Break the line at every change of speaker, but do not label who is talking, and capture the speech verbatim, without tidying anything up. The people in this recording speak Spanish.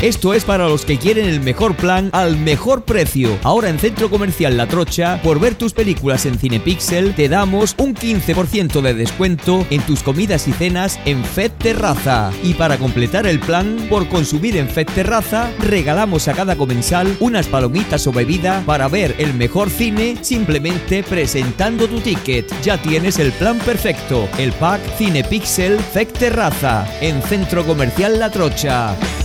Esto es para los que quieren el mejor plan al mejor precio. Ahora en Centro Comercial La Trocha, por ver tus películas en Cinepixel, te damos un quince por ciento de descuento en tus comidas y cenas en Fed Terraza. Y para completar el plan, por consumir en Fed Terraza, regalamos a cada comensal unas palomitas o bebida para ver el mejor cine simplemente presentando tu ticket. Ya tienes el plan perfecto, el pack Cinepixel Fed Terraza en Centro Comercial La Trocha.